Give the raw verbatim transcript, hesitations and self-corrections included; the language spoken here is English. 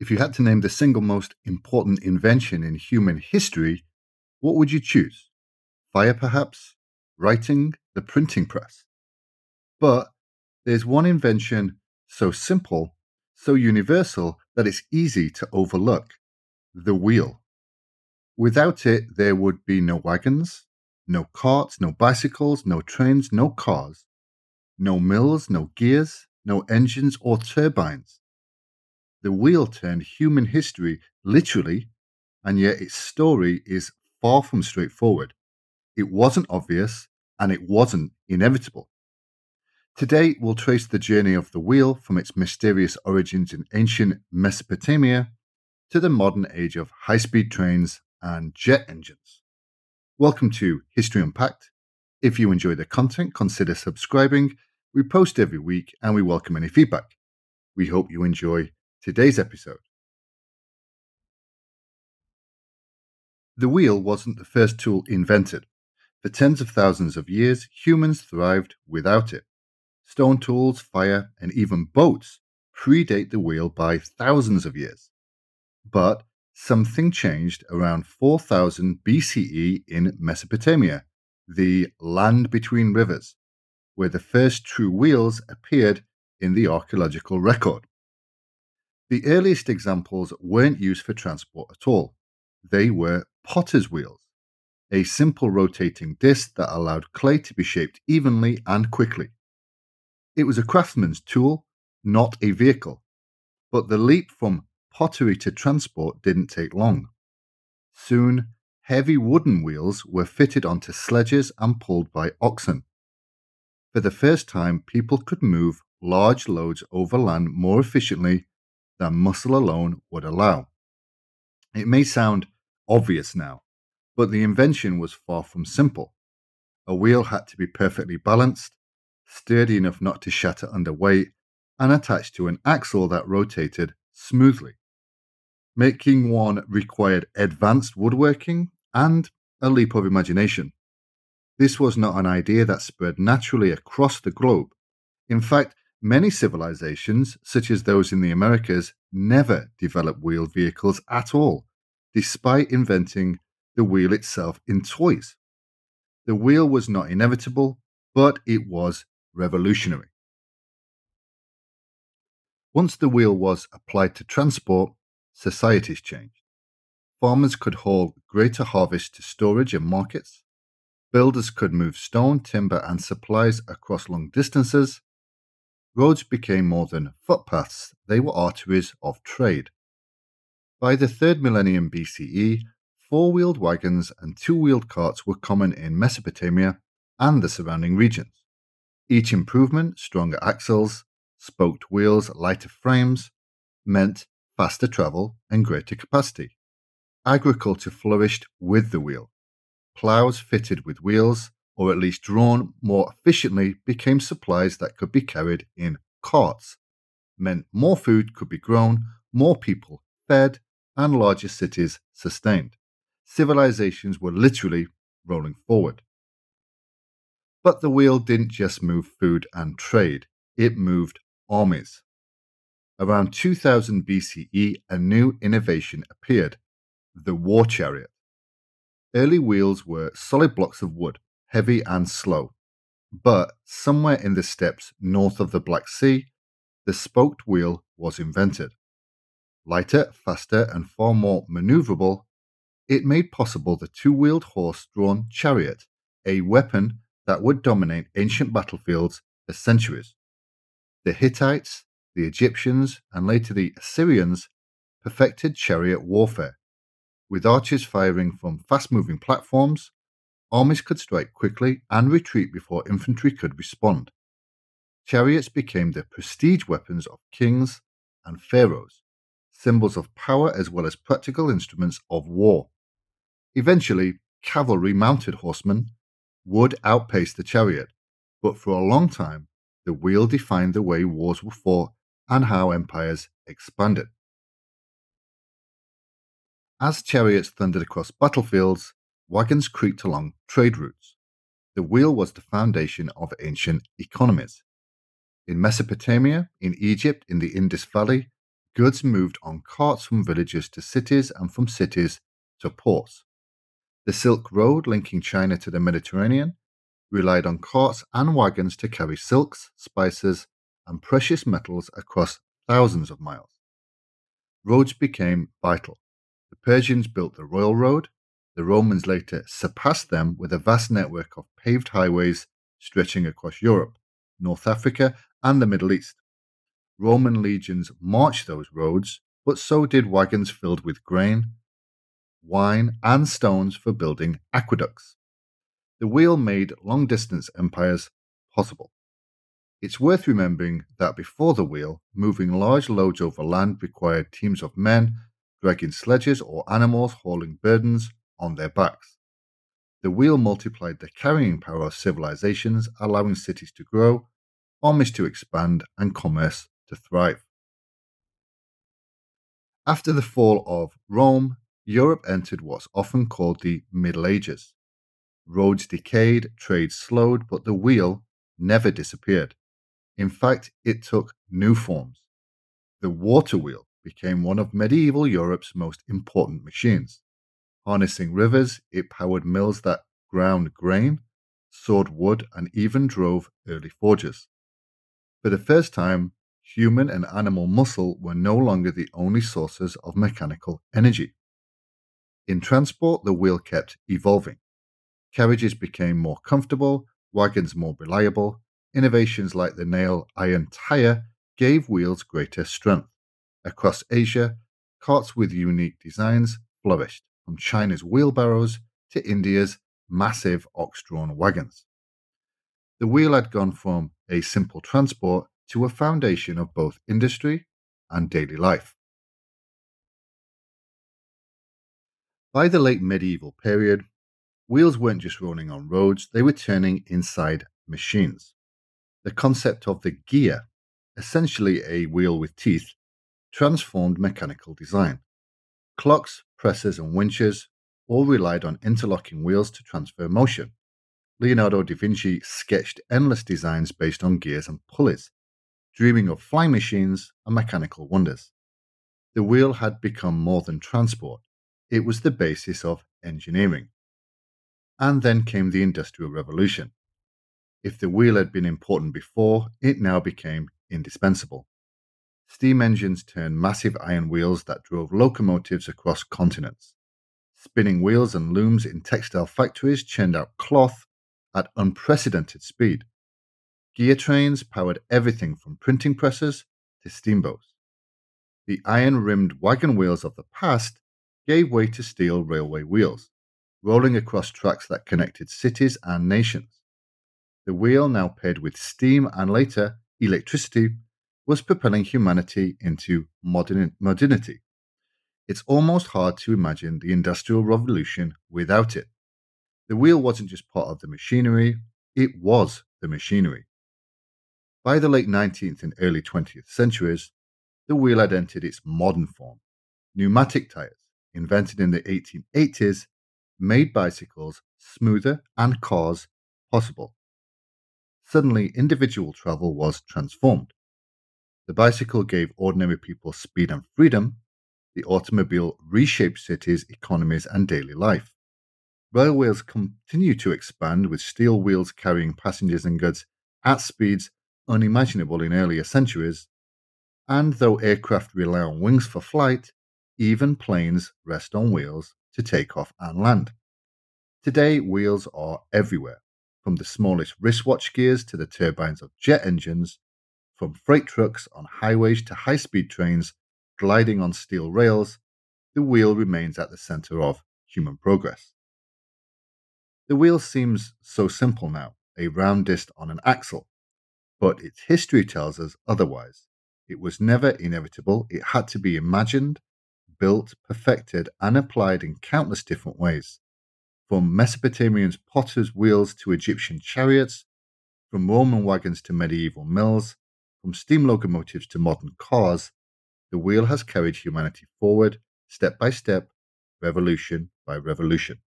If you had to name the single most important invention in human history, what would you choose? Fire, perhaps? Writing? The printing press? But there's one invention so simple, so universal, that it's easy to overlook: the wheel. Without it, there would be no wagons, no carts, no bicycles, no trains, no cars, no mills, no gears, no engines or turbines. The wheel turned human history literally, and yet its story is far from straightforward. It wasn't obvious, and it wasn't inevitable. Today, we'll trace the journey of the wheel from its mysterious origins in ancient Mesopotamia to the modern age of high-speed trains and jet engines. Welcome to History Unpacked. If you enjoy the content, consider subscribing. We post every week, and we welcome any feedback. We hope you enjoy today's episode. The wheel wasn't the first tool invented. For tens of thousands of years, humans thrived without it. Stone tools, fire, and even boats predate the wheel by thousands of years. But something changed around four thousand B C E in Mesopotamia, the land between rivers, where the first true wheels appeared in the archaeological record. The earliest examples weren't used for transport at all. They were potter's wheels, a simple rotating disc that allowed clay to be shaped evenly and quickly. It was a craftsman's tool, not a vehicle. But the leap from pottery to transport didn't take long. Soon, heavy wooden wheels were fitted onto sledges and pulled by oxen. For the first time, people could move large loads over land more efficiently than muscle alone would allow. It may sound obvious now, but the invention was far from simple. A wheel had to be perfectly balanced, sturdy enough not to shatter under weight, and attached to an axle that rotated smoothly. Making one required advanced woodworking and a leap of imagination. This was not an idea that spread naturally across the globe. In fact, many civilizations, such as those in the Americas, never developed wheeled vehicles at all, despite inventing the wheel itself in toys. The wheel was not inevitable, but it was revolutionary. Once the wheel was applied to transport, societies changed. Farmers could haul greater harvests to storage and markets. Builders could move stone, timber, and supplies across long distances. Roads became more than footpaths, they were arteries of trade. By the third millennium B C E, four-wheeled wagons and two-wheeled carts were common in Mesopotamia and the surrounding regions. Each improvement, stronger axles, spoked wheels, lighter frames, meant faster travel and greater capacity. Agriculture flourished with the wheel. Ploughs fitted with wheels, or at least drawn more efficiently, became supplies that could be carried in carts. Meant more food could be grown, more people fed, and larger cities sustained. Civilizations were literally rolling forward. But the wheel didn't just move food and trade, it moved armies. Around two thousand B C E, a new innovation appeared: the war chariot. Early wheels were solid blocks of wood, heavy and slow. But somewhere in the steppes north of the Black Sea, the spoked wheel was invented. Lighter, faster, and far more maneuverable, it made possible the two-wheeled horse-drawn chariot, a weapon that would dominate ancient battlefields for centuries. The Hittites, the Egyptians, and later the Assyrians perfected chariot warfare. With archers firing from fast-moving platforms, armies could strike quickly and retreat before infantry could respond. Chariots became the prestige weapons of kings and pharaohs, symbols of power as well as practical instruments of war. Eventually, cavalry mounted horsemen would outpace the chariot, but for a long time, the wheel defined the way wars were fought and how empires expanded. As chariots thundered across battlefields, wagons creaked along trade routes. The wheel was the foundation of ancient economies. In Mesopotamia, in Egypt, in the Indus Valley, Goods moved on carts from villages to cities and from cities to ports. The Silk Road, linking China to the Mediterranean, relied on carts and wagons to carry silks, spices, and precious metals across thousands of miles. Roads became vital. The Persians built the Royal Road. The Romans later surpassed them with a vast network of paved highways stretching across Europe, North Africa, and the Middle East. Roman legions marched those roads, but so did wagons filled with grain, wine, and stones for building aqueducts. The wheel made long-distance empires possible. It's worth remembering that before the wheel, moving large loads over land required teams of men dragging sledges or animals hauling burdens on their backs. The wheel multiplied the carrying power of civilizations, allowing cities to grow, armies to expand, and commerce to thrive. After the fall of Rome, Europe entered what's often called the Middle Ages. Roads decayed, trade slowed, but the wheel never disappeared. In fact, it took new forms. The water wheel became one of medieval Europe's most important machines. Harnessing rivers, it powered mills that ground grain, sawed wood, and even drove early forges. For the first time, human and animal muscle were no longer the only sources of mechanical energy. In transport, the wheel kept evolving. Carriages became more comfortable, wagons more reliable. Innovations like the nail iron tire gave wheels greater strength. Across Asia, carts with unique designs flourished, from China's wheelbarrows to India's massive ox-drawn wagons. The wheel had gone from a simple transport to a foundation of both industry and daily life. By the late medieval period, wheels weren't just rolling on roads, they were turning inside machines. The concept of the gear, essentially a wheel with teeth, transformed mechanical design. Clocks, presses, and winches all relied on interlocking wheels to transfer motion. Leonardo da Vinci sketched endless designs based on gears and pulleys, dreaming of flying machines and mechanical wonders. The wheel had become more than transport. It was the basis of engineering. And then came the Industrial Revolution. If the wheel had been important before, it now became indispensable. Steam engines turned massive iron wheels that drove locomotives across continents. Spinning wheels and looms in textile factories churned out cloth at unprecedented speed. Gear trains powered everything from printing presses to steamboats. The iron-rimmed wagon wheels of the past gave way to steel railway wheels, rolling across tracks that connected cities and nations. The wheel, now paired with steam and later electricity, was propelling humanity into modern, modernity. It's almost hard to imagine the Industrial Revolution without it. The wheel wasn't just part of the machinery, it was the machinery. By the late nineteenth and early twentieth centuries, the wheel had entered its modern form. Pneumatic tires, invented in the eighteen eighties, made bicycles smoother and cars possible. Suddenly, individual travel was transformed. The bicycle gave ordinary people speed and freedom. The automobile reshaped cities, economies, and daily life. Railways continue to expand, with steel wheels carrying passengers and goods at speeds unimaginable in earlier centuries. And though aircraft rely on wings for flight, even planes rest on wheels to take off and land. Today, wheels are everywhere, from the smallest wristwatch gears to the turbines of jet engines, from freight trucks on highways to high-speed trains gliding on steel rails. The wheel remains at the center of human progress. The wheel seems so simple now, a round disc on an axle, but its history tells us otherwise. It was never inevitable. It had to be imagined, built, perfected, and applied in countless different ways. From Mesopotamian potters' wheels to Egyptian chariots, from Roman wagons to medieval mills, from steam locomotives to modern cars, the wheel has carried humanity forward, step by step, revolution by revolution.